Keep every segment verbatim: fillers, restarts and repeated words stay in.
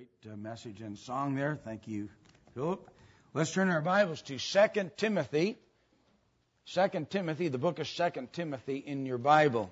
Great uh, message and song there. Thank you, Philip. Let's turn our Bibles to Second Timothy. Second Timothy, the book of Second Timothy in your Bible.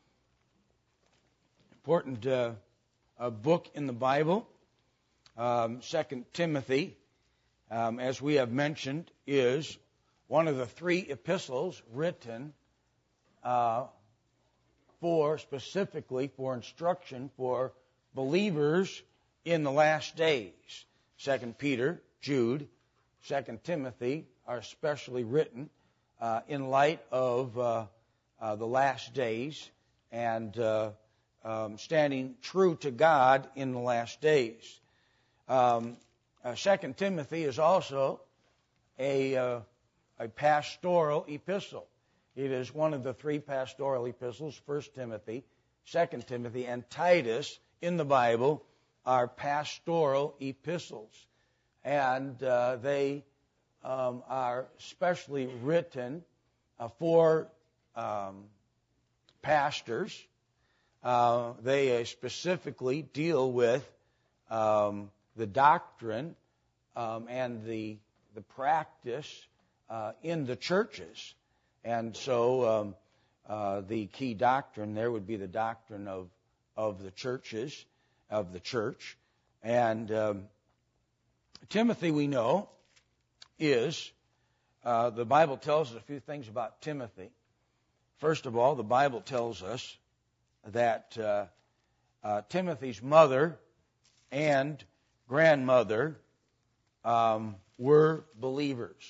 Important uh, a book in the Bible. Um, Second Timothy, um, as we have mentioned, is one of the three epistles written uh, for, specifically for instruction for believers in the last days. Second Peter, Jude, Second Timothy are especially written uh, in light of uh, uh, the last days and uh, um, standing true to God in the last days. Um, uh, Second Timothy is also a, uh, a pastoral epistle. It is one of the three pastoral epistles, First Timothy, Second Timothy, and Titus in the Bible are pastoral epistles. And uh, they um, are specially written uh, for um, pastors. Uh, they uh, specifically deal with um, the doctrine um, and the, the practice uh, in the churches. And so um, uh, the key doctrine there would be the doctrine of, of the churches, of the church. And um, Timothy, we know, is, uh, the Bible tells us a few things about Timothy. First of all, the Bible tells us that uh, uh, Timothy's mother and grandmother um, were believers.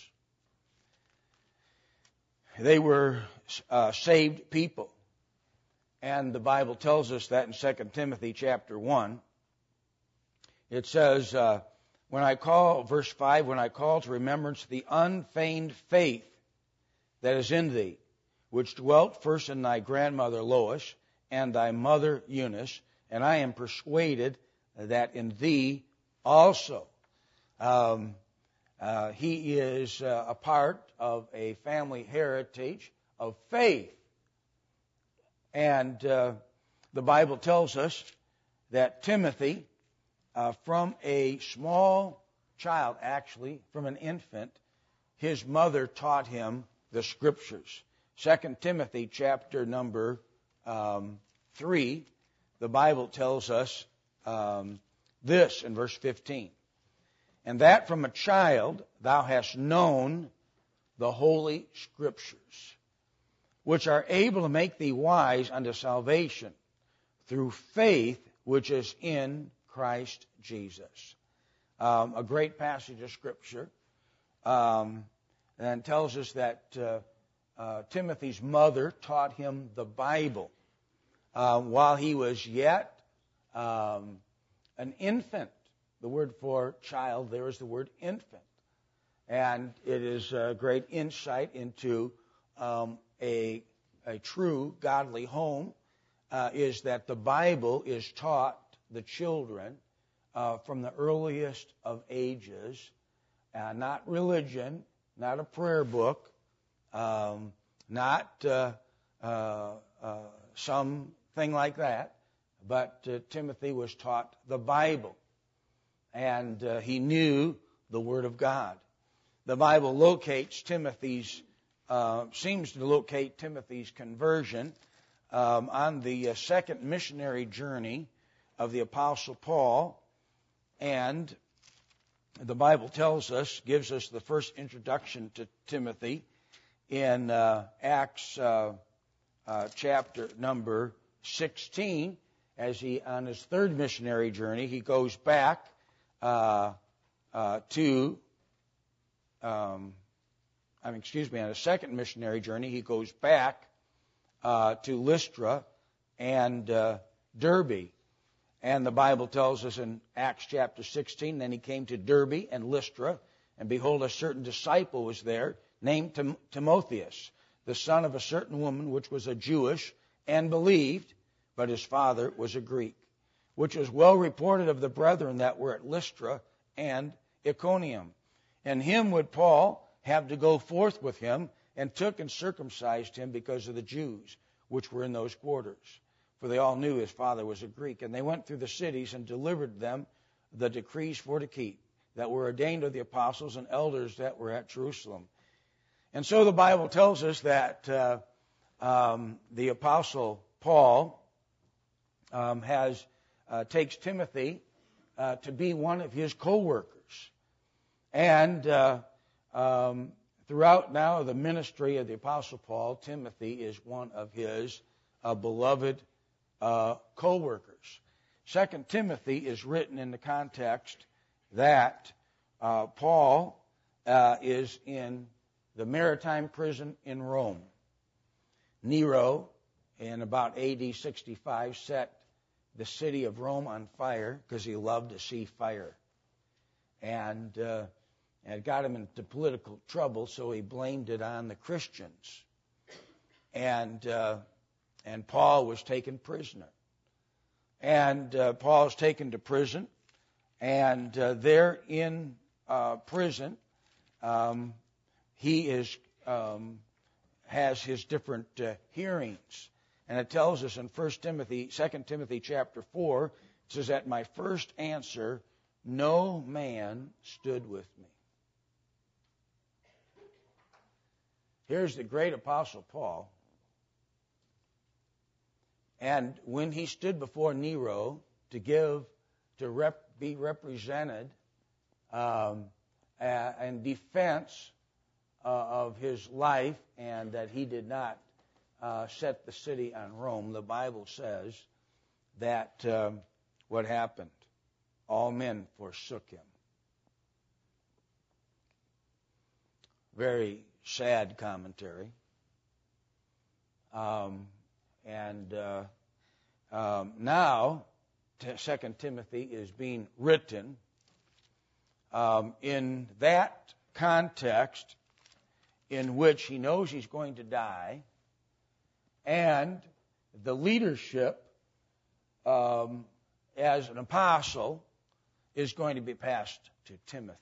They were uh, saved people. And the Bible tells us that in Second Timothy chapter one. It says, uh, when I call, verse five, when I call to remembrance the unfeigned faith that is in thee, which dwelt first in thy grandmother Lois and thy mother Eunice, and I am persuaded that in thee also. Um, uh, he is uh, a part of a family heritage of faith. And uh, the Bible tells us that Timothy, uh, from a small child, actually, from an infant, his mother taught him the Scriptures. Second Timothy chapter number um, three, the Bible tells us um, this in verse fifteen. And that from a child thou hast known the Holy Scriptures, which are able to make thee wise unto salvation through faith which is in Christ Jesus. Um, a great passage of Scripture, um, and tells us that uh, uh, Timothy's mother taught him the Bible uh, while he was yet um, an infant. The word for child there is the word infant. And it is a great insight into um, a, a true godly home, uh, is that the Bible is taught the children uh, from the earliest of ages, uh, not religion, not a prayer book, um, not uh, uh, uh, something like that, but uh, Timothy was taught the Bible, and uh, he knew the Word of God. The Bible locates Timothy's, uh, seems to locate Timothy's conversion um, on the uh, second missionary journey of the Apostle Paul. And the Bible tells us, gives us the first introduction to Timothy in uh, Acts uh, uh, chapter number sixteen. As he, on his third missionary journey, he goes back uh, uh, to Um, I mean, excuse me, on a second missionary journey, he goes back uh, to Lystra and uh, Derbe. And the Bible tells us in Acts chapter sixteen, then he came to Derbe and Lystra, and behold, a certain disciple was there, named Tim- Timotheus, the son of a certain woman which was a Jewish, and believed, but his father was a Greek, which was well reported of the brethren that were at Lystra and Iconium. And him would Paul have to go forth with him, and took and circumcised him because of the Jews which were in those quarters. For they all knew his father was a Greek. And they went through the cities and delivered them the decrees for to keep that were ordained of the apostles and elders that were at Jerusalem. And so the Bible tells us that uh, um, the apostle Paul um, has uh, takes Timothy uh, to be one of his co-workers. And uh, um, throughout now the ministry of the apostle Paul, Timothy is one of his uh, beloved uh, co-workers. Second Timothy is written in the context that uh, Paul uh, is in the maritime prison in Rome. Nero, in about A D sixty-five, set the city of Rome on fire because he loved to see fire. And uh, it got him into political trouble, so he blamed it on the Christians. And, uh, and Paul was taken prisoner. And uh, Paul is taken to prison, and uh, there in uh, prison, um, he is um, has his different uh, hearings, and it tells us in First Timothy, Second Timothy chapter four, it says, "At my first answer, no man stood with me." Here's the great apostle Paul. And when he stood before Nero to give, to rep, be represented um, uh, in defense uh, of his life, and that he did not uh, set the city on Rome, the Bible says that um, what happened? All men forsook him. Very sad commentary. Um, and uh, um, now, Second Timothy is being written um, in that context in which he knows he's going to die, and the leadership um, as an apostle is going to be passed to Timothy.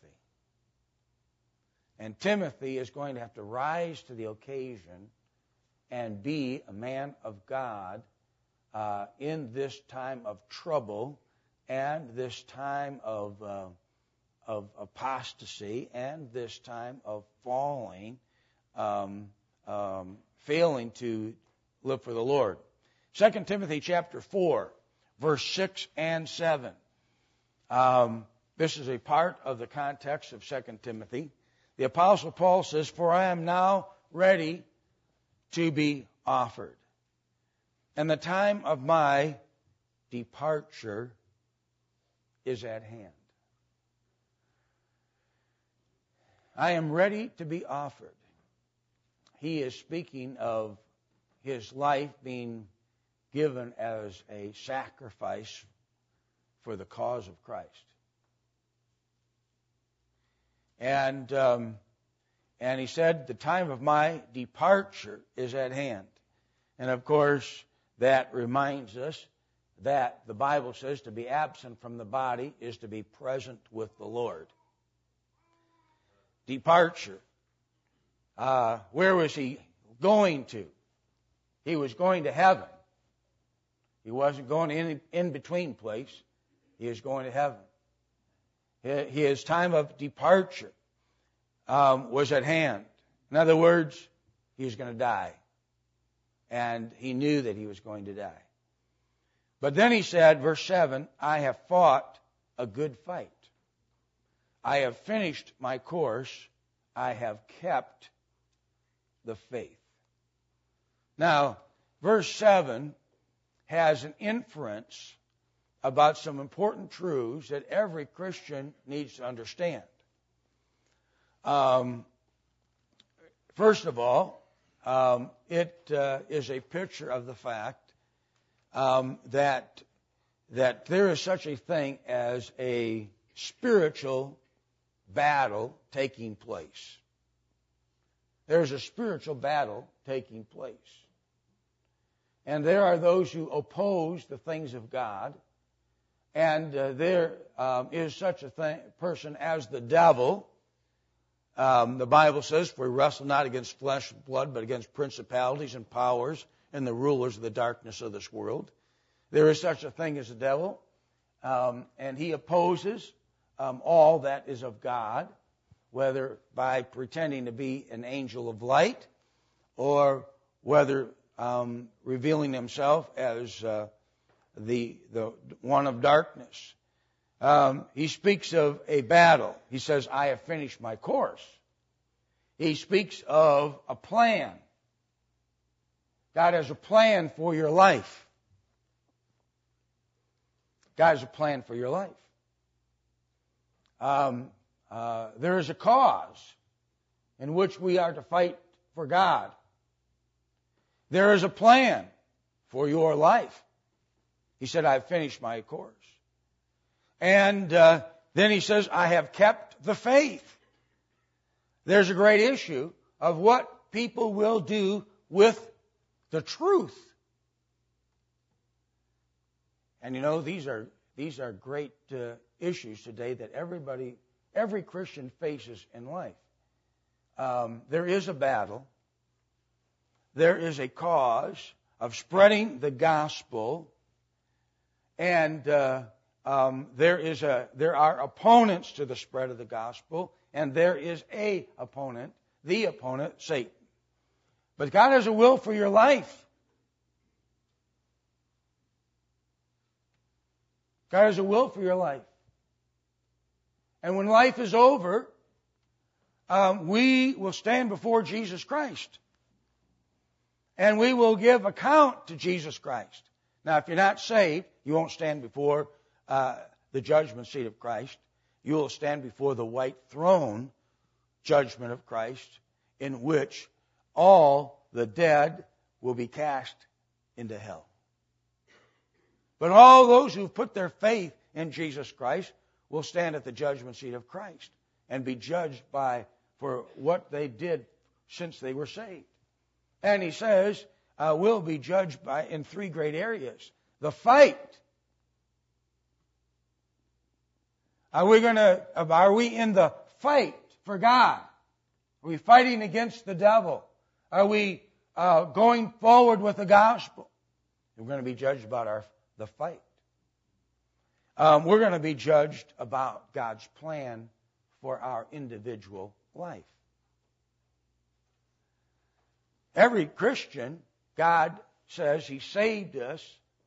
And Timothy is going to have to rise to the occasion and be a man of God uh, in this time of trouble and this time of, uh, of apostasy and this time of falling, um, um, failing to live for the Lord. Second Timothy chapter four, verse six and seven. Um, this is a part of the context of Second Timothy. The Apostle Paul says, "For I am now ready to be offered, and the time of my departure is at hand." I am ready to be offered. He is speaking of his life being given as a sacrifice for the cause of Christ. And um, and he said, the time of my departure is at hand. And of course, that reminds us that the Bible says to be absent from the body is to be present with the Lord. Departure. Uh, where was he going to? He was going to heaven. He wasn't going to any in-between place. He was going to heaven. His time of departure um, was at hand. In other words, he was going to die. And he knew that he was going to die. But then he said, verse seven, "I have fought a good fight. I have finished my course. I have kept the faith." Now, verse seven has an inference about some important truths that every Christian needs to understand. Um, first of all, um, it uh, is a picture of the fact um, that that there is such a thing as a spiritual battle taking place. There's a spiritual battle taking place. And there are those who oppose the things of God. And uh, there um, is such a thing, person as the devil. Um, the Bible says, "For we wrestle not against flesh and blood, but against principalities and powers and the rulers of the darkness of this world." There is such a thing as the devil. Um, and he opposes um, all that is of God, whether by pretending to be an angel of light or whether um, revealing himself as uh, the the one of darkness. Um, he speaks of a battle. He says, I have finished my course. He speaks of a plan. God has a plan for your life. God has a plan for your life. Um, uh, there is a cause in which we are to fight for God. There is a plan for your life. He said, I have finished my course. And uh, then he says, I have kept the faith. There's a great issue of what people will do with the truth. And you know, these are these are great uh, issues today that everybody, every Christian faces in life. Um, there is a battle. There is a cause of spreading the gospel, and uh, um, there is a there are opponents to the spread of the gospel, and there is a opponent, the opponent, Satan. But God has a will for your life. God has a will for your life. And when life is over, um, we will stand before Jesus Christ. And we will give account to Jesus Christ. Now, if you're not saved, you won't stand before uh, the judgment seat of Christ. You will stand before the white throne judgment of Christ, in which all the dead will be cast into hell. But all those who put their faith in Jesus Christ will stand at the judgment seat of Christ and be judged by for what they did since they were saved. And he says, uh, we'll be judged by in three great areas. The fight. Are we going to? Are we in the fight for God? Are we fighting against the devil? Are we uh, going forward with the gospel? We're going to be judged about our the fight. Um, we're going to be judged about God's plan for our individual life. Every Christian, God says He saved us,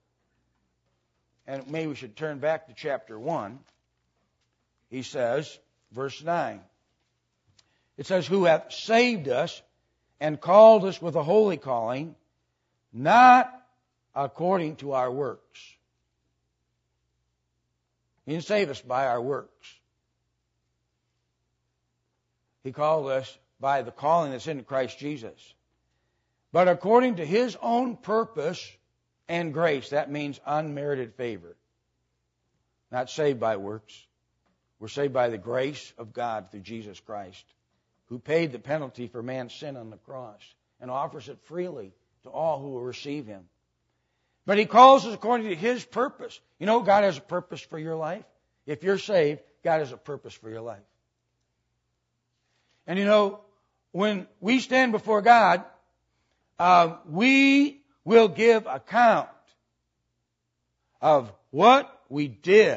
and maybe we should turn back to chapter one. He says, verse nine, it says, who hath saved us and called us with a holy calling, not according to our works. He didn't save us by our works. He called us by the calling that's in Christ Jesus. But according to His own purpose and grace. That means unmerited favor. Not saved by works. We're saved by the grace of God through Jesus Christ, who paid the penalty for man's sin on the cross and offers it freely to all who will receive Him. But He calls us according to His purpose. You know, God has a purpose for your life. If you're saved, God has a purpose for your life. And you know, when we stand before God, uh, we will give account of what we did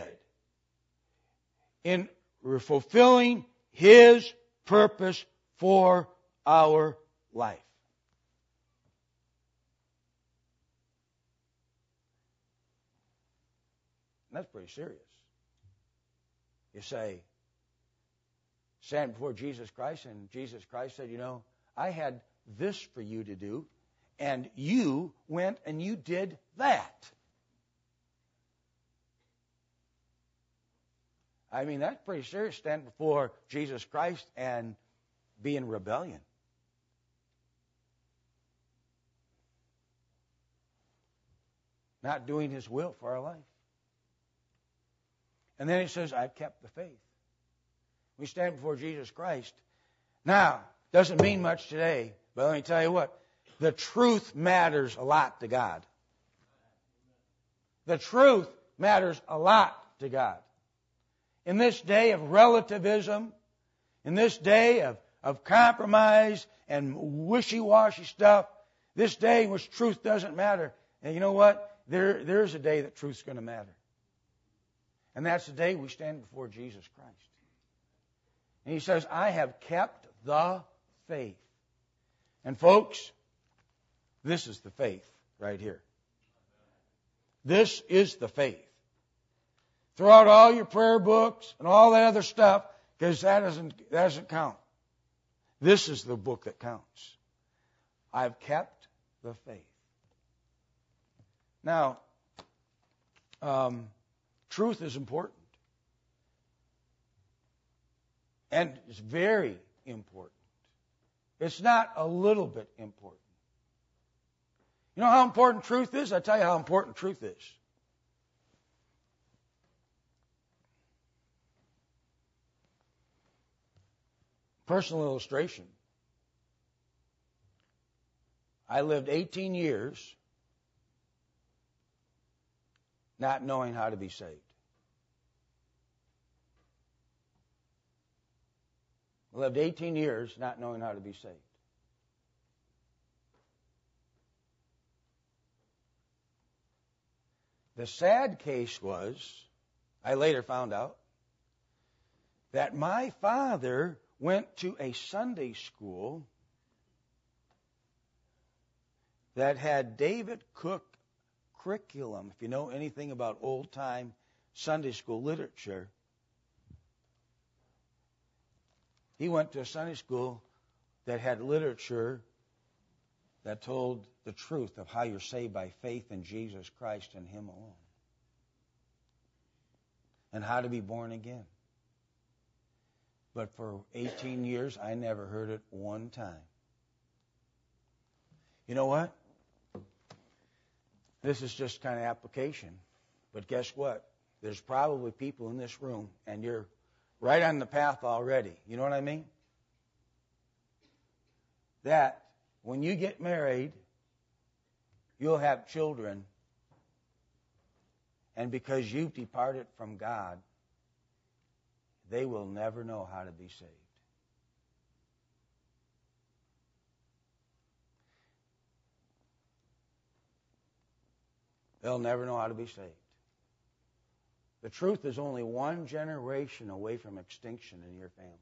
in fulfilling His purpose for our life. And that's pretty serious. You say, stand before Jesus Christ, and Jesus Christ said, you know, I had this for you to do, and you went and you did that. I mean, that's pretty serious, stand before Jesus Christ and be in rebellion. Not doing His will for our life. And then He says, I've kept the faith. We stand before Jesus Christ. Now, doesn't mean much today, but let me tell you what, the truth matters a lot to God. The truth matters a lot to God. In this day of relativism, in this day of, of compromise and wishy-washy stuff, this day in which truth doesn't matter, and you know what? There, there's a day that truth's going to matter. And that's the day we stand before Jesus Christ. And He says, I have kept the faith. And folks, this is the faith right here. This is the faith. Throw out all your prayer books and all that other stuff, because that doesn't, that doesn't count. This is the book that counts. I've kept the faith. Now, um, truth is important. And it's very important. It's not a little bit important. You know how important truth is? I'll tell you how important truth is. Personal illustration. I lived eighteen years not knowing how to be saved. I lived eighteen years not knowing how to be saved. The sad case was, I later found out, that my father went to a Sunday school that had David Cook curriculum. If you know anything about old-time Sunday school literature, he went to a Sunday school that had literature that told the truth of how you're saved by faith in Jesus Christ and Him alone, and how to be born again. But for eighteen years, I never heard it one time. You know what? This is just kind of application. But guess what? There's probably people in this room, and you're right on the path already. You know what I mean? That when you get married, you'll have children, and because you've departed from God, they will never know how to be saved. They'll never know how to be saved. The truth is only one generation away from extinction in your family.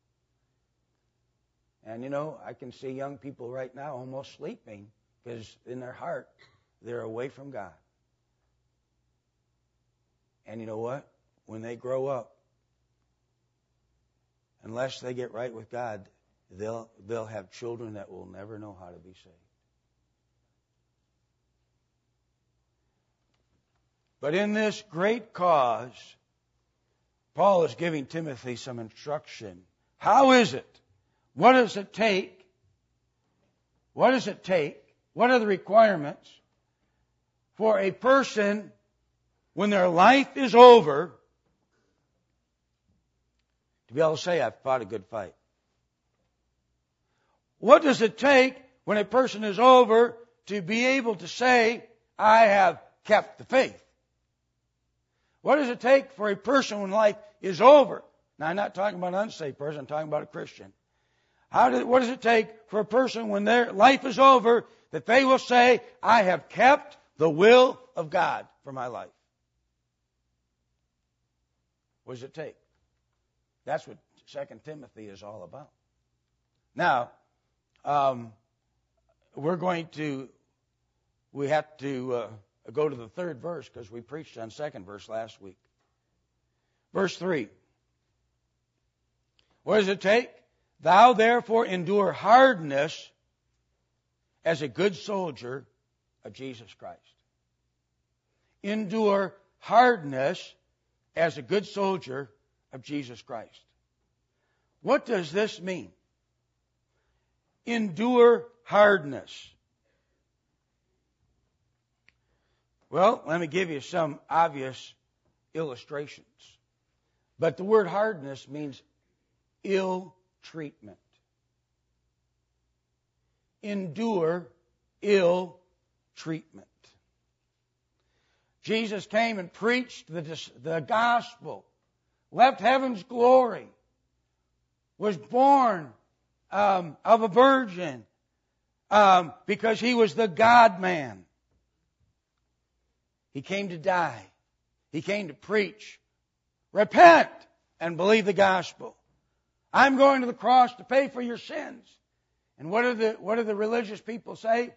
And you know, I can see young people right now almost sleeping because in their heart, they're away from God. And you know what? When they grow up, unless they get right with God, they'll they'll have children that will never know how to be saved. But in this great cause, Paul is giving Timothy some instruction. How is it? What does it take? What does it take? What are the requirements for a person when their life is over to be able to say, I've fought a good fight? What does it take when a person is over to be able to say, I have kept the faith? What does it take for a person when life is over? Now, I'm not talking about an unsaved person. I'm talking about a Christian. How do, what does it take for a person when their life is over that they will say, I have kept the will of God for my life? What does it take? That's what Second Timothy is all about. Now, um, we're going to, we have to uh, go to the third verse because we preached on second verse last week. Verse three. What does it take? Thou therefore endure hardness as a good soldier of Jesus Christ. Endure hardness as a good soldier of Jesus Christ. What does this mean? Endure hardness. Well, let me give you some obvious illustrations. But the word hardness means ill treatment. Endure ill treatment. Jesus came and preached the, the gospel, left heaven's glory, was born um, of a virgin um, because He was the God-man. He came to die. He came to preach Repent and believe the gospel. I'm going to the cross to pay for your sins. And what do the, what do the religious people say?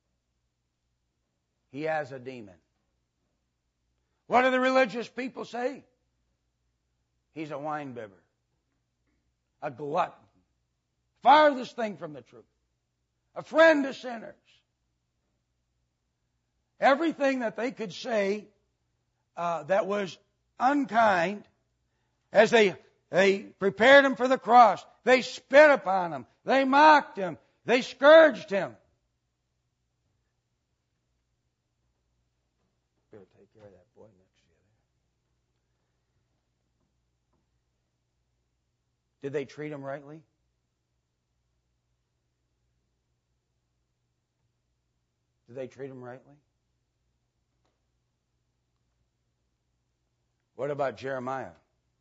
He has a demon. What do the religious people say? He's a winebibber, a glutton, farthest thing from the truth, a friend to sinners. Everything that they could say uh, that was unkind, as they they prepared him for the cross, they spit upon him, they mocked him, they scourged him. Better take care of that boy next to you there. Did they treat him rightly? Did they treat him rightly? What about Jeremiah?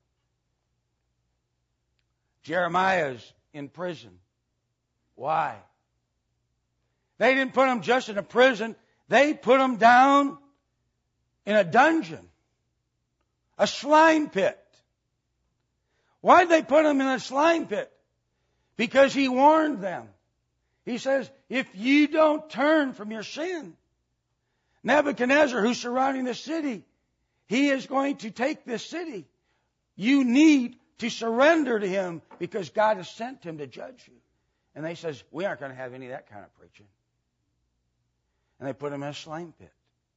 Jeremiah's in prison. Why? They didn't put him just in a prison. They put him down in a dungeon, a slime pit. Why did they put him in a slime pit? Because he warned them. He says, if you don't turn from your sin, Nebuchadnezzar, who's surrounding the city, he is going to take this city. You need to surrender to him because God has sent him to judge you. And they says, we aren't going to have any of that kind of preaching. And they put him in a slime pit.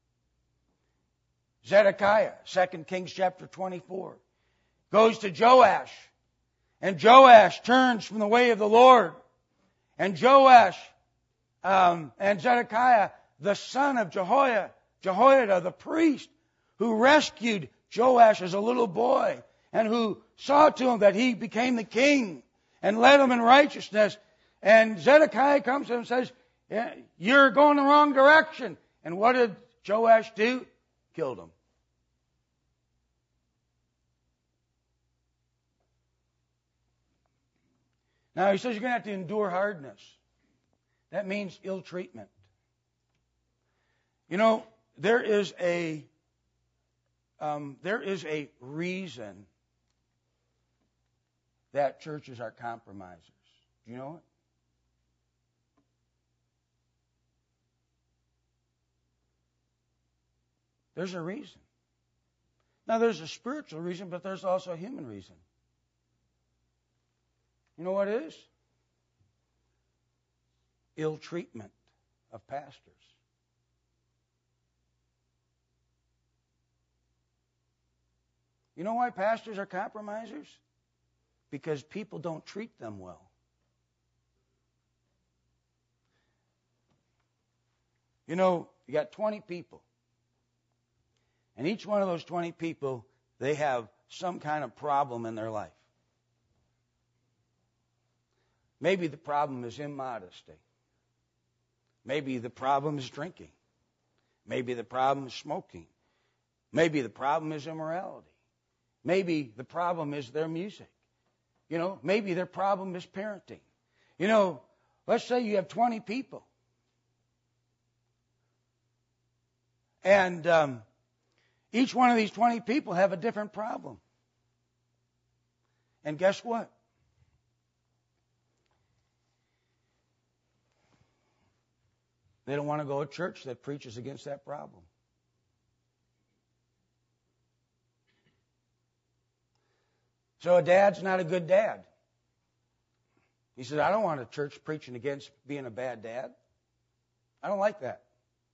Zedekiah, Second Kings chapter twenty-four, goes to Joash. And Joash turns from the way of the Lord. And Joash um, and Zedekiah, the son of Jehoiada, Jehoiada, the priest, who rescued Joash as a little boy and who saw to him that he became the king and led him in righteousness. And Zedekiah comes to him and says, you're going the wrong direction. And what did Joash do? Killed him. Now he says you're going to have to endure hardness. That means ill treatment. You know, there is a um, there is a reason that churches are compromisers. Do you know it? There's a reason. Now there's a spiritual reason, but there's also a human reason. You know what it is? Ill treatment of pastors. You know why pastors are compromisers? Because people don't treat them well. You know, you got twenty people. And each one of those twenty people, they have some kind of problem in their life. Maybe the problem is immodesty. Maybe the problem is drinking. Maybe the problem is smoking. Maybe the problem is immorality. Maybe the problem is their music. You know, maybe their problem is parenting. You know, let's say you have twenty people. And um, each one of these twenty people have a different problem. And guess what? They don't want to go to church that preaches against that problem. So a dad's not a good dad. He says, I don't want a church preaching against being a bad dad. I don't like that.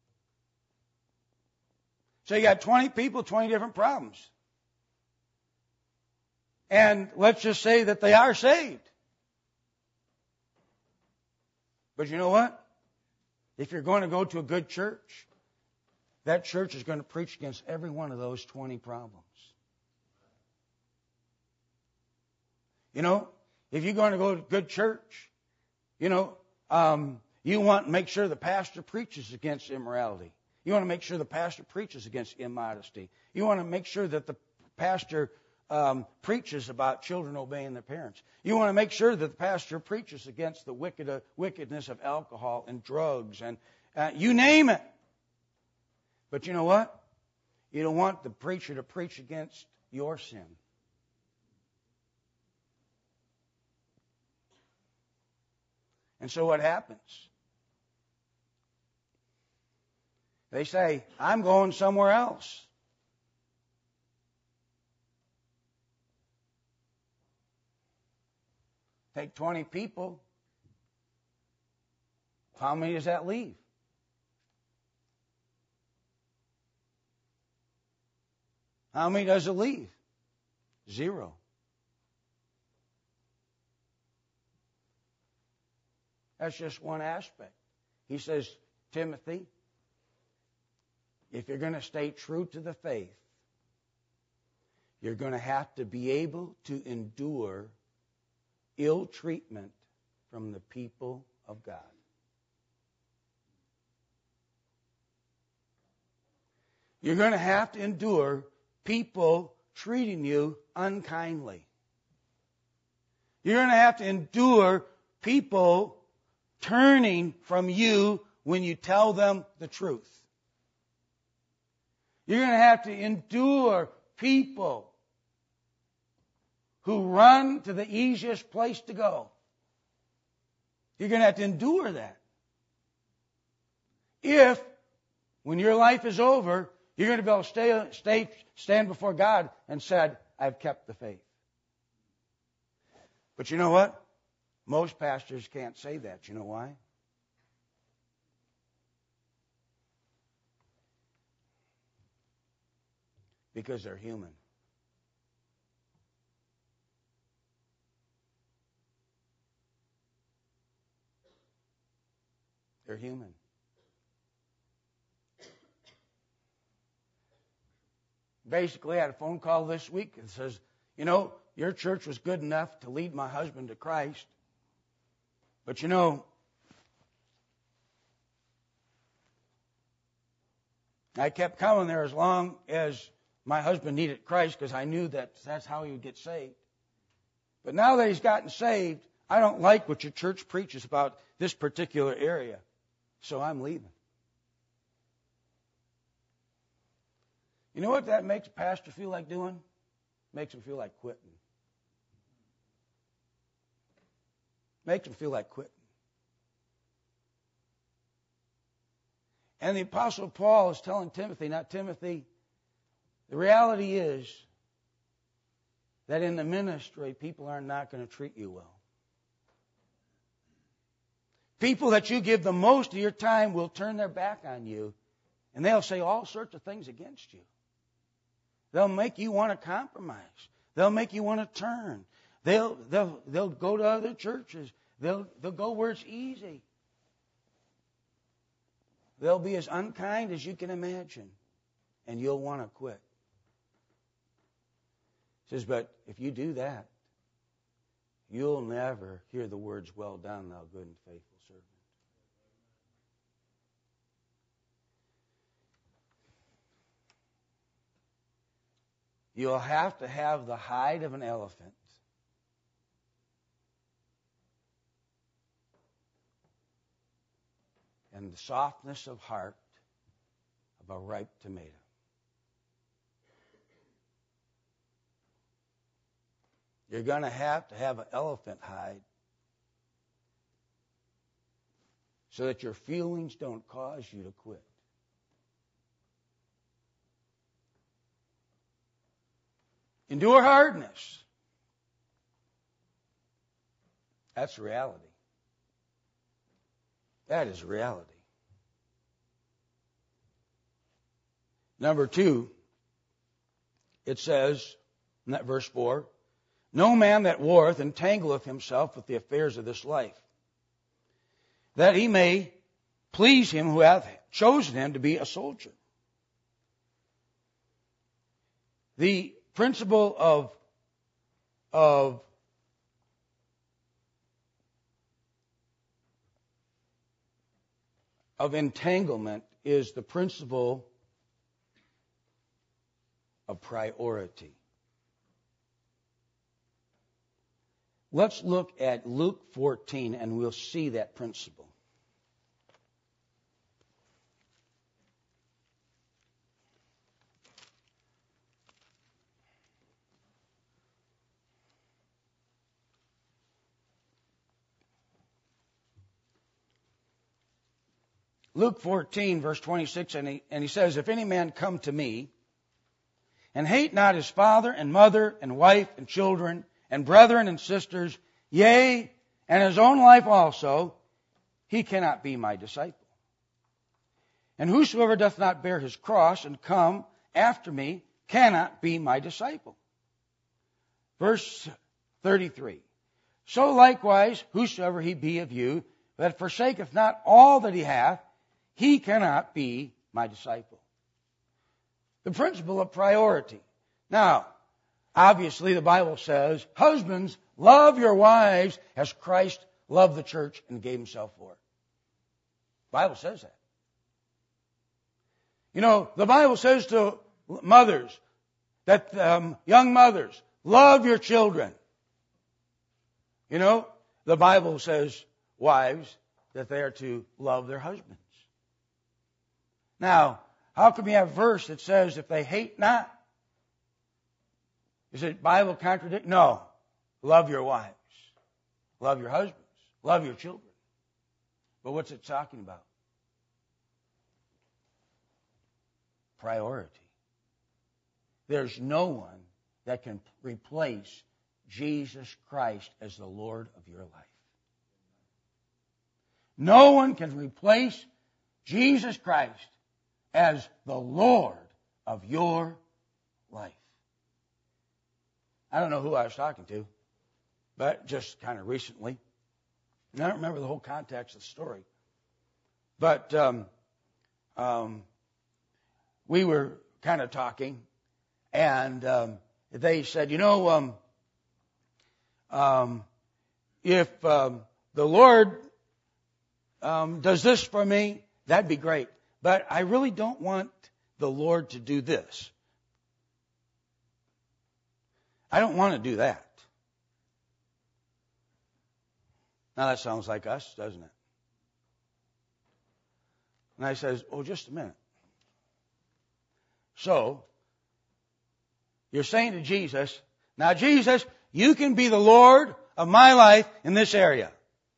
So you got twenty people, twenty different problems. And let's just say that they are saved. But you know what? If you're going to go to a good church, that church is going to preach against every one of those twenty problems. You know, if you're going to go to a good church, you know, um, you want to make sure the pastor preaches against immorality. You want to make sure the pastor preaches against immodesty. You want to make sure that the pastor um, preaches about children obeying their parents. You want to make sure that the pastor preaches against the wicked, uh, wickedness of alcohol and drugs and uh, you name it. But you know what? You don't want the preacher to preach against your sin. And so what happens? They say, I'm going somewhere else. Take twenty people. How many does that leave? How many does it leave? Zero. That's just one aspect. He says, Timothy, if you're going to stay true to the faith, you're going to have to be able to endure ill treatment from the people of God. You're going to have to endure people treating you unkindly. You're going to have to endure people turning from you when you tell them the truth. You're going to have to endure people who run to the easiest place to go. You're going to have to endure that. If, when your life is over, you're going to be able to stay, stay, stand before God and said, I've kept the faith. But you know what? Most pastors can't say that. You know why? Because they're human. They're human. Basically, I had a phone call this week that says, you know, your church was good enough to lead my husband to Christ. But you know, I kept coming there as long as my husband needed Christ because I knew that that's how he would get saved. But now that he's gotten saved, I don't like what your church preaches about this particular area. So I'm leaving. You know what that makes a pastor feel like doing? Makes him feel like quitting. Makes him feel like quitting. And the Apostle Paul is telling Timothy, not Timothy, the reality is that in the ministry, people are not going to treat you well. People that you give the most of your time will turn their back on you, and they'll say all sorts of things against you. They'll make you want to compromise. They'll make you want to turn. They'll they'll they'll go to other churches. They'll they'll go where it's easy. They'll be as unkind as you can imagine, and you'll want to quit. He says, but if you do that, you'll never hear the words, well done, thou good and faithful servant. You'll have to have the hide of an elephant and the softness of heart of a ripe tomato. You're going to have to have an elephant hide so that your feelings don't cause you to quit. Endure hardness. That's reality. That is reality. Number two, it says in that verse four, no man that warreth entangleth himself with the affairs of this life, that he may please him who hath chosen him to be a soldier. The principle of, of of entanglement is the principle of priority. Let's look at Luke fourteen and we'll see that principle. Luke fourteen, verse twenty-six, and he, and he says, if any man come to me and hate not his father and mother and wife and children and brethren and sisters, yea, and his own life also, he cannot be my disciple. And whosoever doth not bear his cross and come after me cannot be my disciple. Verse thirty-three. So likewise, whosoever he be of you that forsaketh not all that he hath, he cannot be my disciple. The principle of priority. Now, obviously the Bible says, husbands, love your wives as Christ loved the church and gave himself for it. The Bible says that. You know, the Bible says to mothers, that um, young mothers, love your children. You know, the Bible says, wives, that they are to love their husbands. Now, how come you have a verse that says, if they hate not? Is it Bible contradict? No. Love your wives. Love your husbands. Love your children. But what's it talking about? Priority. There's no one that can replace Jesus Christ as the Lord of your life. No one can replace Jesus Christ as the Lord of your life. I don't know who I was talking to, but just kind of recently. And I don't remember the whole context of the story. But um, um, we were kind of talking, and um, they said, you know, um, um, if um, the Lord um, does this for me, that'd be great. But I really don't want the Lord to do this. I don't want to do that. Now that sounds like us, doesn't it? And I says, oh, just a minute. So, you're saying to Jesus, now Jesus, you can be the Lord of my life in this area.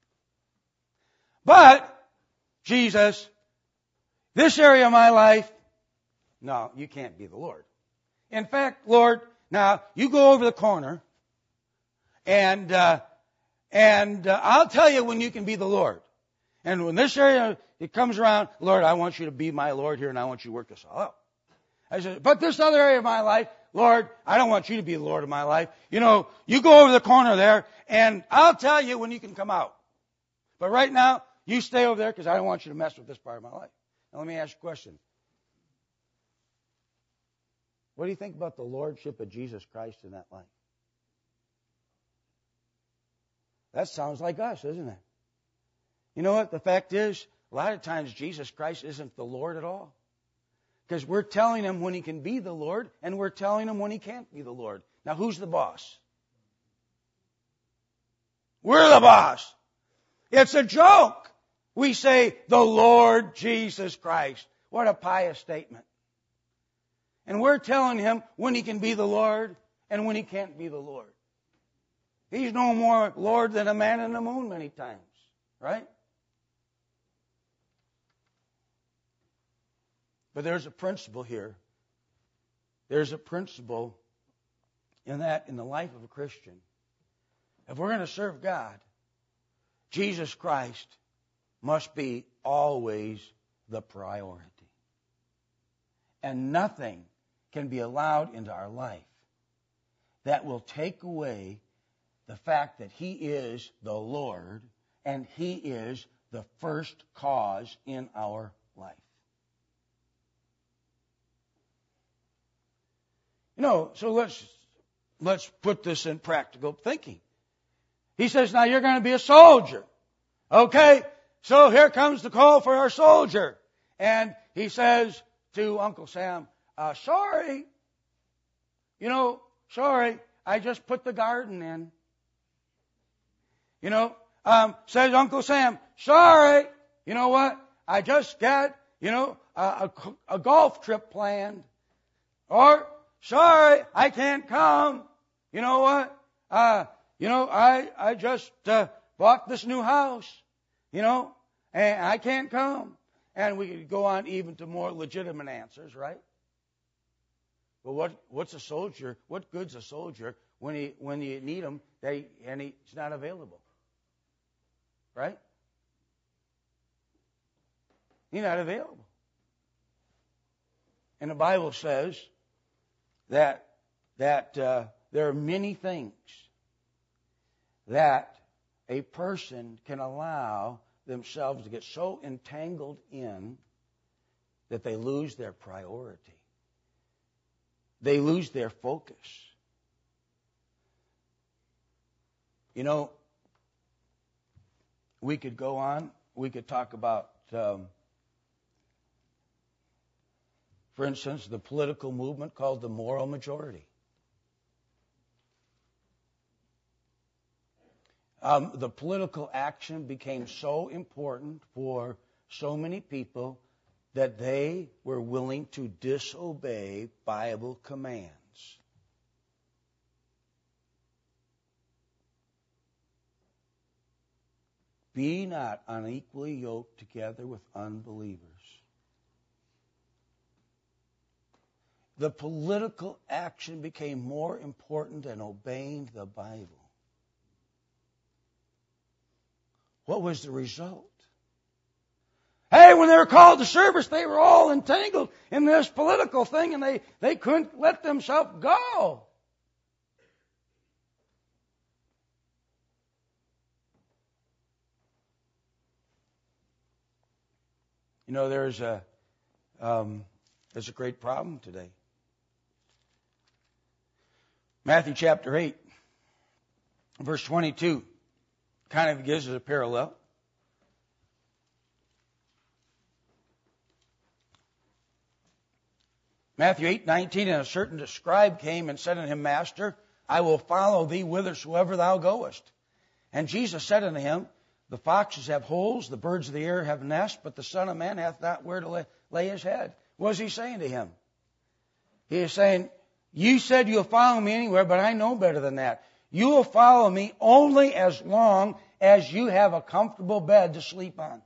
But, Jesus, this area of my life, no, you can't be the Lord. In fact, Lord, now you go over the corner and uh, and uh, I'll tell you when you can be the Lord. And when this area it comes around, Lord, I want you to be my Lord here and I want you to work this all out. I said, but this other area of my life, Lord, I don't want you to be the Lord of my life. You know, you go over the corner there and I'll tell you when you can come out. But right now, you stay over there because I don't want you to mess with this part of my life. Now let me ask you a question. What do you think about the lordship of Jesus Christ in that life? That sounds like us, isn't it? You know what? The fact is, a lot of times Jesus Christ isn't the Lord at all. Because we're telling him when he can be the Lord, and we're telling him when he can't be the Lord. Now, who's the boss? We're the boss. It's a joke. We say, the Lord Jesus Christ. What a pious statement. And we're telling him when he can be the Lord and when he can't be the Lord. He's no more Lord than a man in the moon many times, right? But there's a principle here. There's a principle in that in the life of a Christian. If we're going to serve God, Jesus Christ must be always the priority. And nothing can be allowed into our life that will take away the fact that he is the Lord and he is the first cause in our life. You know, so let's let's put this in practical thinking. He says, now you're going to be a soldier. Okay, so here comes the call for our soldier. And he says to Uncle Sam, uh, sorry, you know, sorry, I just put the garden in. You know, um, says Uncle Sam, sorry, you know what, I just got, you know, a, a, a golf trip planned. Or, sorry, I can't come. You know what, uh, you know, I, I just uh, bought this new house, you know, and I can't come. And we could go on even to more legitimate answers, right? But what what's a soldier? What good's a soldier when he when you need him they, and he's not available? Right? He's not available. And the Bible says that that uh, there are many things that a person can allow themselves to get so entangled in that they lose their priority. They lose their focus. You know, we could go on. We could talk about, um, for instance, the political movement called the moral majority. Um, the political action became so important for so many people that they were willing to disobey Bible commands. Be not unequally yoked together with unbelievers. The political action became more important than obeying the Bible. What was the result? Hey, when they were called to service, they were all entangled in this political thing, and they, they couldn't let themselves go. You know, there's a um, there's a great problem today. Matthew chapter eight, verse twenty-two, kind of gives us a parallel. Matthew eight nineteen, and a certain scribe came and said unto him, Master, I will follow thee whithersoever thou goest. And Jesus said unto him, The foxes have holes, the birds of the air have nests, but the Son of Man hath not where to lay, lay his head. What is he saying to him? He is saying, you said you'll follow me anywhere, but I know better than that. You will follow me only as long as you have a comfortable bed to sleep on.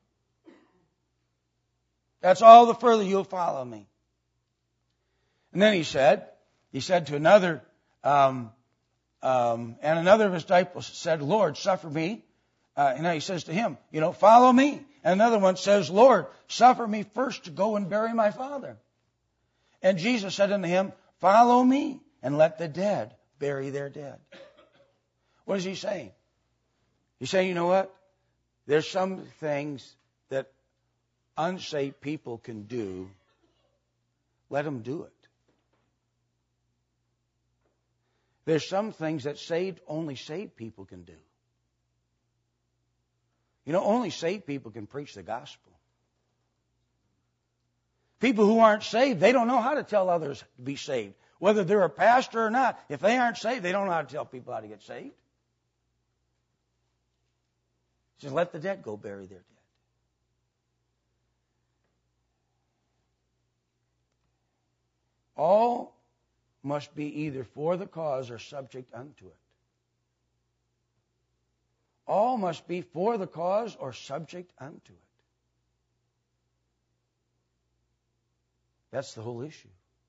That's all the further you'll follow me. And then he said, he said to another, um, um, and another of his disciples said, Lord, suffer me. Uh, and he says to him, you know, follow me. And another one says, Lord, suffer me first to go and bury my father. And Jesus said unto him, follow me and let the dead bury their dead. What is he saying? He's saying, you know what? There's some things that unsaved people can do. Let them do it. There's some things that saved, only saved people can do. You know, only saved people can preach the gospel. People who aren't saved, they don't know how to tell others to be saved. Whether they're a pastor or not, if they aren't saved, they don't know how to tell people how to get saved. Just let the dead go bury their dead. All must be either for the cause or subject unto it. All must be for the cause or subject unto it. That's the whole issue.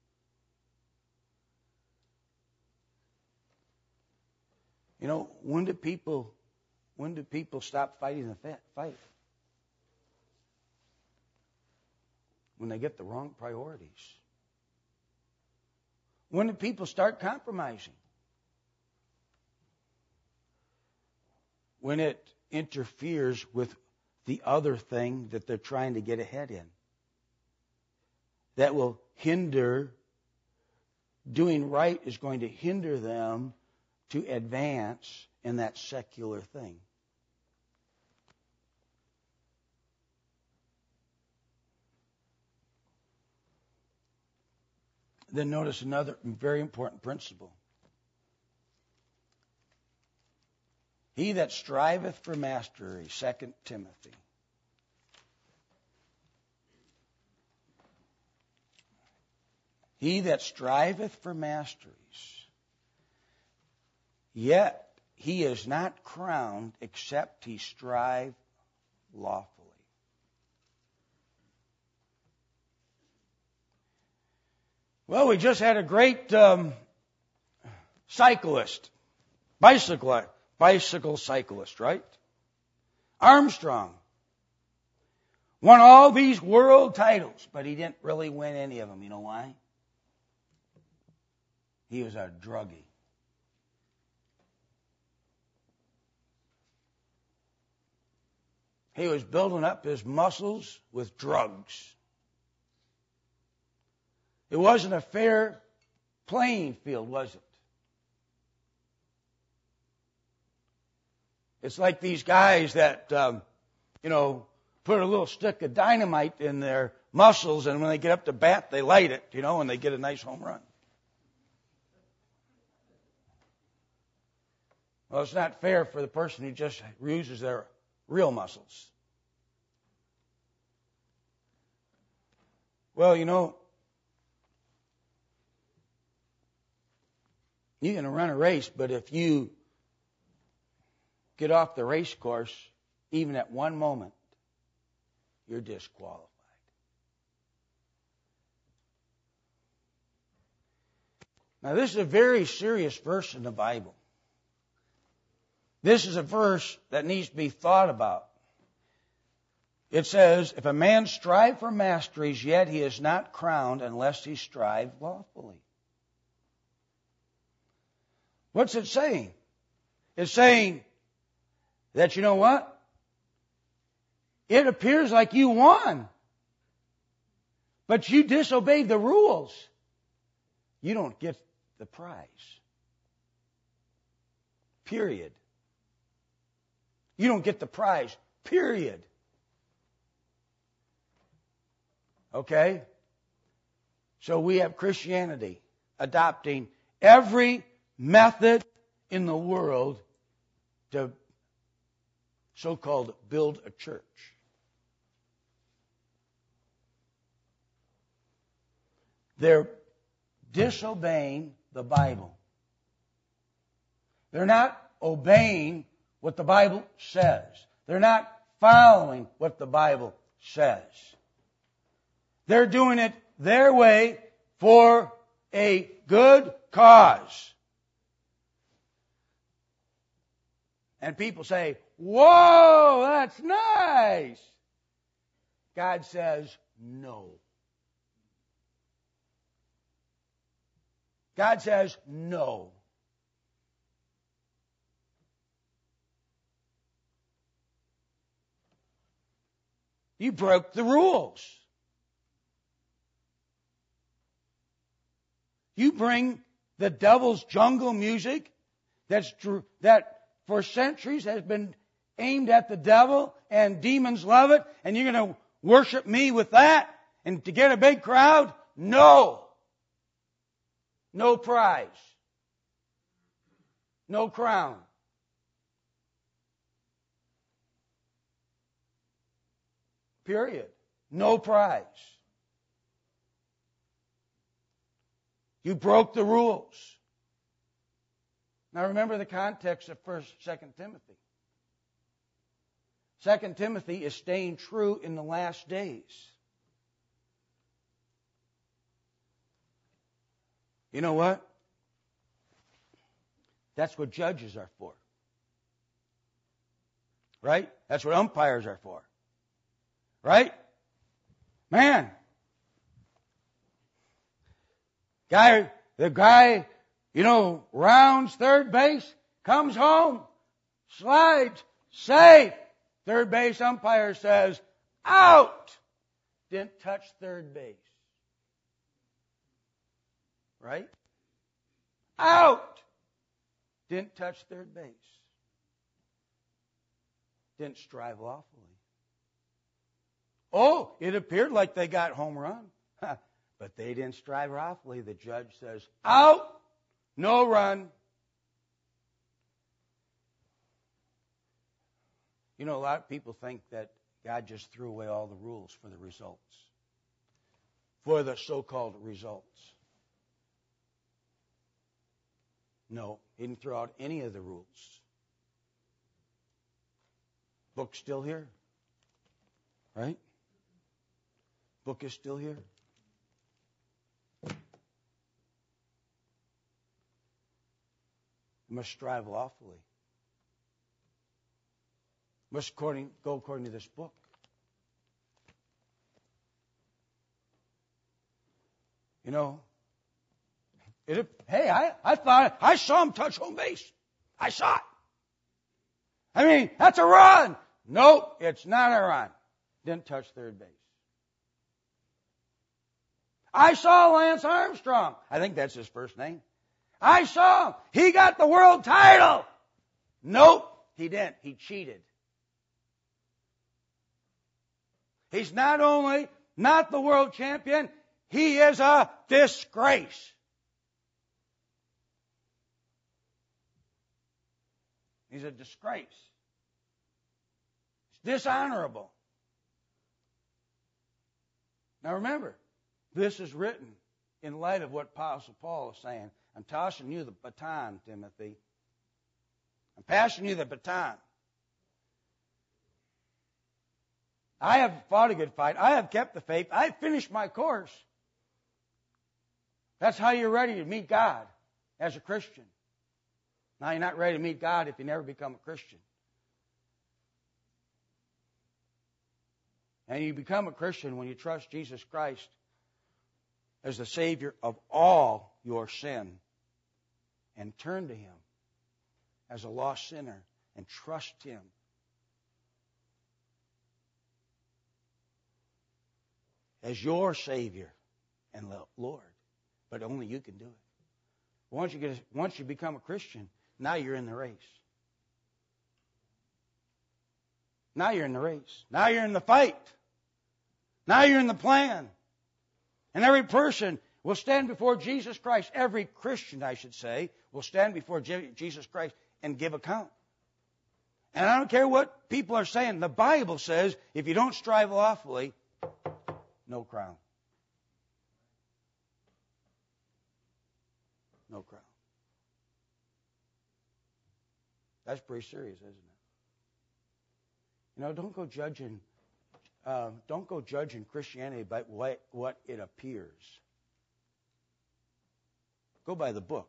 You know, when do people, when do people stop fighting the fight? When they get the wrong priorities. When do people start compromising? When it interferes with the other thing that they're trying to get ahead in. That will hinder, doing right is going to hinder them to advance in that secular thing. Then notice another very important principle. He that striveth for mastery, Second Timothy. He that striveth for masteries, yet he is not crowned except he strive lawfully. Well, we just had a great um, cyclist, bicycle, bicycle cyclist, right? Armstrong won all these world titles, but he didn't really win any of them. You know why? He was a druggie. He was building up his muscles with drugs. It wasn't a fair playing field, was it? It's like these guys that, um, you know, put a little stick of dynamite in their muscles, and when they get up to bat, they light it, you know, and they get a nice home run. Well, it's not fair for the person who just uses their real muscles. Well, you know, you can run a race, but if you get off the race course, even at one moment, you're disqualified. Now, this is a very serious verse in the Bible. This is a verse that needs to be thought about. It says, if a man strive for masteries, yet he is not crowned unless he strive lawfully. What's it saying? It's saying that, you know what? It appears like you won, but you disobeyed the rules. You don't get the prize. Period. You don't get the prize. Period. Okay? So we have Christianity adopting every method in the world to so-called build a church. They're disobeying the Bible. They're not obeying what the Bible says. They're not following what the Bible says. They're doing it their way for a good cause. And people say, whoa, that's nice. God says, no. God says, no. You broke the rules. You bring the devil's jungle music that's that for centuries has been aimed at the devil, and demons love it, and you're going to worship me with that and to get a big crowd? No. No prize. No crown. Period. No prize. You broke the rules. Now remember the context of First, Second Timothy. Second Timothy is staying true in the last days. You know what? That's what judges are for. Right? That's what umpires are for. Right? Man. Guy, the guy, you know, rounds third base, comes home, slides, safe. Third base umpire says, out. Didn't touch third base. Right? Out. Didn't touch third base. Didn't strive lawfully. Oh, it appeared like they got home run. But they didn't strive lawfully. The judge says, out. No run. You know, a lot of people think that God just threw away all the rules for the results. For the so-called results. No, he didn't throw out any of the rules. Book's still here. Right? Book is still here. You must strive lawfully. You must according, go according to this book. You know, it, hey, I, I thought, I saw him touch home base. I saw it. I mean, that's a run. Nope, it's not a run. Didn't touch third base. I saw Lance Armstrong. I think that's his first name. I saw him. He got the world title. Nope, he didn't. He cheated. He's not only not the world champion, he is a disgrace. He's a disgrace. It's dishonorable. Now remember, this is written in light of what Apostle Paul is saying. I'm tossing you the baton, Timothy. I'm passing you the baton. I have fought a good fight. I have kept the faith. I have finished my course. That's how you're ready to meet God as a Christian. Now, you're not ready to meet God if you never become a Christian. And you become a Christian when you trust Jesus Christ as the Savior of all your sin and turn to Him as a lost sinner and trust Him. As your Savior and Lord. But only you can do it. Once you, get, once you become a Christian, now you're in the race. Now you're in the race. Now you're in the fight. Now you're in the plan. And every person will stand before Jesus Christ. Every Christian, I should say, will stand before Jesus Christ and give account. And I don't care what people are saying. The Bible says if you don't strive lawfully, no crown. No crown. That's pretty serious, isn't it? You know, don't go judging. Uh, don't go judging Christianity by what, what it appears. Go by the book.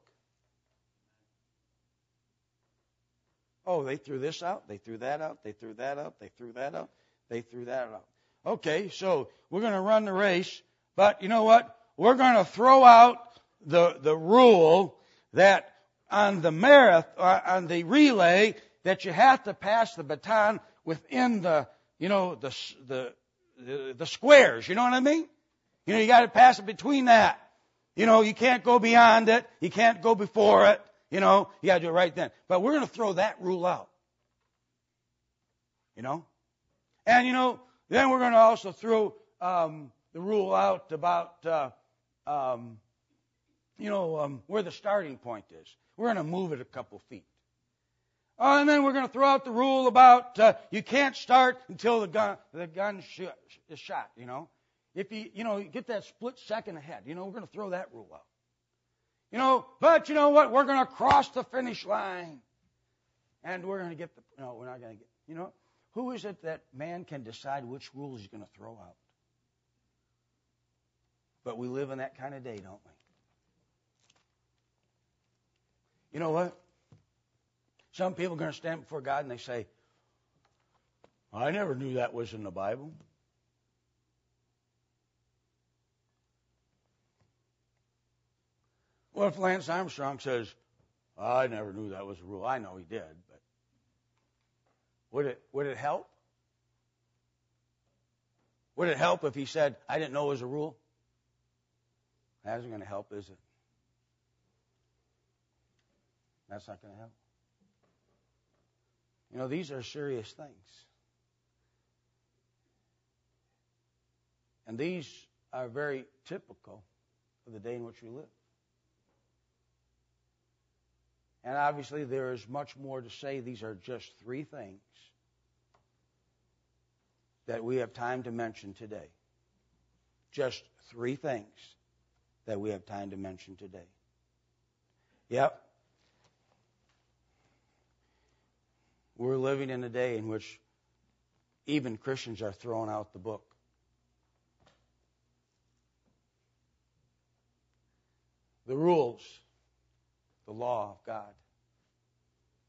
Oh, they threw this out. They threw that out. They threw that out. They threw that out. They threw that out. Okay, so we're going to run the race, but you know what? We're going to throw out the the rule that on the marathon, uh, on the relay, that you have to pass the baton within the, you know, the the the, the squares. You know what I mean? You know, you got to pass it between that. You know, you can't go beyond it. You can't go before it. You know, you got to do it right then. But we're going to throw that rule out. You know, and you know. Then we're going to also throw um, the rule out about, uh, um, you know, um, where the starting point is. We're going to move it a couple feet. Uh, and then we're going to throw out the rule about uh, you can't start until the gun the gun sh- is shot. You know, if you you know you get that split second ahead. You know, we're going to throw that rule out. You know, but you know what? We're going to cross the finish line, and we're going to get the. No, we're not going to get. You know. Who is it that man can decide which rules he's going to throw out? But we live in that kind of day, don't we? You know what? Some people are going to stand before God and they say, I never knew that was in the Bible. What if Lance Armstrong says, I never knew that was a rule? I know he did, but Would it, would it help? Would it help if he said, I didn't know it was a rule? That isn't going to help, is it? That's not going to help. You know, these are serious things. And these are very typical of the day in which we live. And obviously there is much more to say. These are just three things that we have time to mention today. Just three things that we have time to mention today. Yep. We're living in a day in which even Christians are throwing out the book. The rules, the law of God.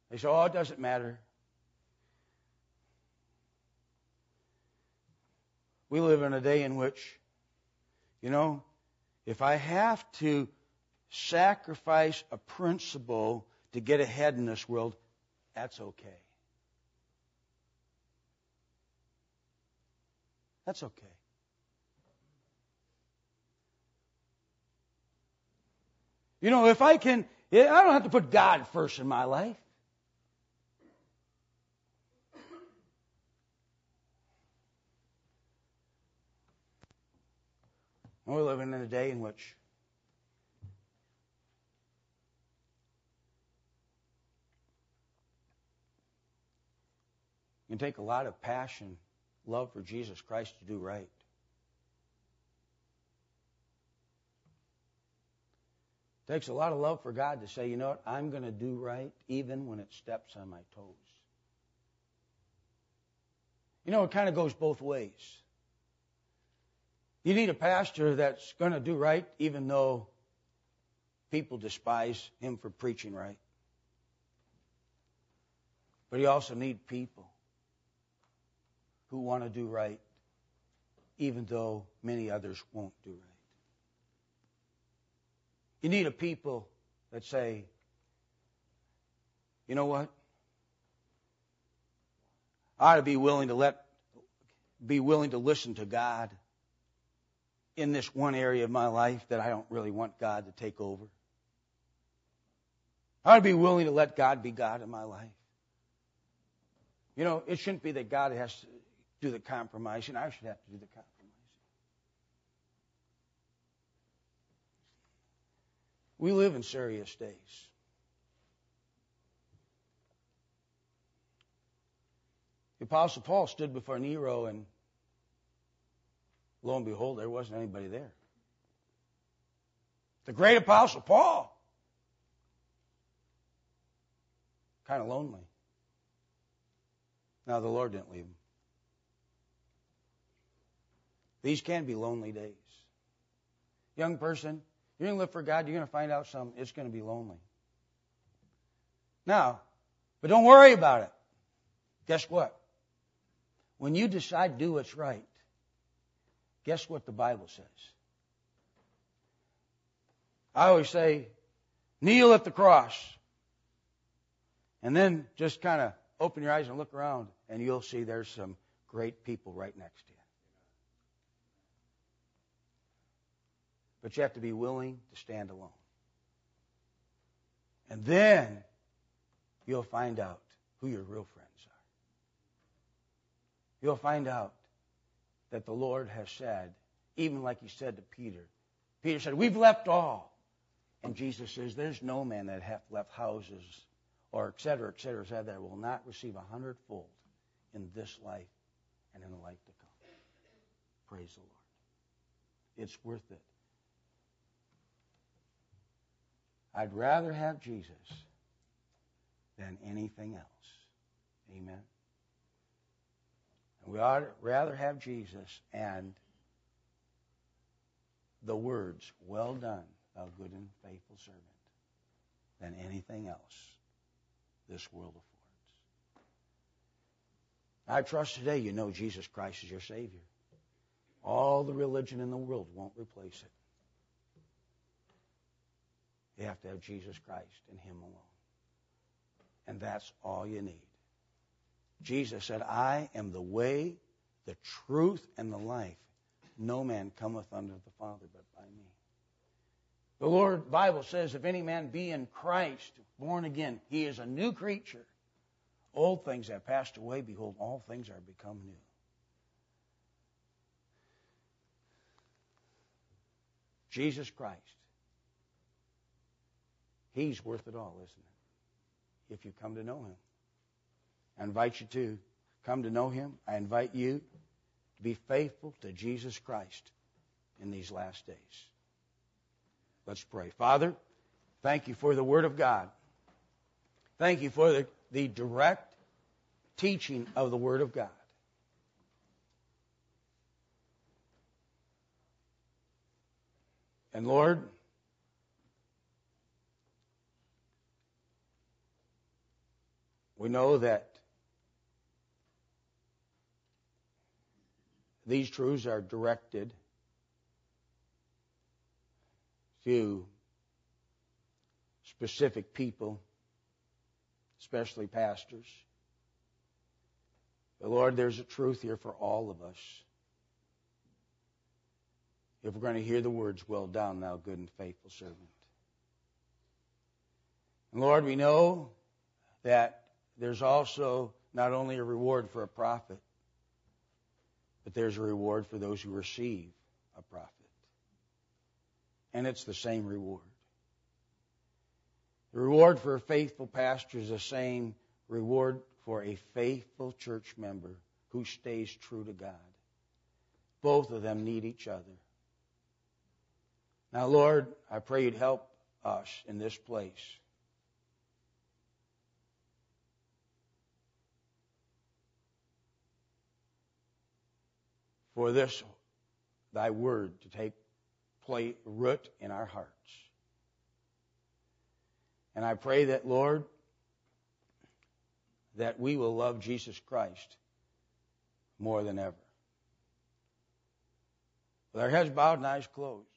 They say, oh, it doesn't matter. We live in a day in which, you know, if I have to sacrifice a principle to get ahead in this world, that's okay. That's okay. You know, if I can, I don't have to put God first in my life. We're living in a day in which it can take a lot of passion, love for Jesus Christ to do right. It takes a lot of love for God to say, you know what, I'm going to do right even when it steps on my toes. You know, it kind of goes both ways. You need a pastor that's going to do right even though people despise him for preaching right. But you also need people who want to do right even though many others won't do right. You need a people that say, you know what? I ought to be willing to let, be willing to listen to God in this one area of my life that I don't really want God to take over. I ought to be willing to let God be God in my life. You know, it shouldn't be that God has to do the compromising. I should have to do the compromising. We live in serious days. The Apostle Paul stood before Nero, and lo and behold, there wasn't anybody there. The great Apostle Paul. Kind of lonely. Now, the Lord didn't leave him. These can be lonely days. Young person, you're going to live for God, you're going to find out something, it's going to be lonely. Now, but don't worry about it. Guess what? When you decide to do what's right, guess what the Bible says? I always say, kneel at the cross. And then just kind of open your eyes and look around, and you'll see there's some great people right next to you. But you have to be willing to stand alone. And then you'll find out who your real friends are. You'll find out that the Lord has said, even like he said to Peter, Peter said, we've left all. And Jesus says, there's no man that hath left houses, or et cetera, et cetera, et cetera, that will not receive a hundredfold in this life and in the life to come. Praise the Lord. It's worth it. I'd rather have Jesus than anything else. Amen. And we ought to rather have Jesus and the words, well done, thou good and faithful servant, than anything else this world affords. I trust today you know Jesus Christ is your Savior. All the religion in the world won't replace it. You have to have Jesus Christ and him alone. And that's all you need. Jesus said, I am the way, the truth, and the life. No man cometh unto the Father but by me. The Lord Bible says, if any man be in Christ, born again, he is a new creature. Old things have passed away. Behold, all things are become new. Jesus Christ. He's worth it all, isn't it? If you come to know him. I invite you to come to know him. I invite you to be faithful to Jesus Christ in these last days. Let's pray. Father, thank you for the Word of God. Thank you for the, the direct teaching of the Word of God. And Lord, We know that these truths are directed to specific people, especially pastors. But Lord, there's a truth here for all of us. If we're going to hear the words, "Well done, thou good and faithful servant." And Lord, we know that there's also not only a reward for a prophet, but there's a reward for those who receive a prophet. And it's the same reward. The reward for a faithful pastor is the same reward for a faithful church member who stays true to God. Both of them need each other. Now, Lord, I pray you'd help us in this place. For this, thy word, to take play, root in our hearts. And I pray that, Lord, that we will love Jesus Christ more than ever. With our heads bowed and eyes closed,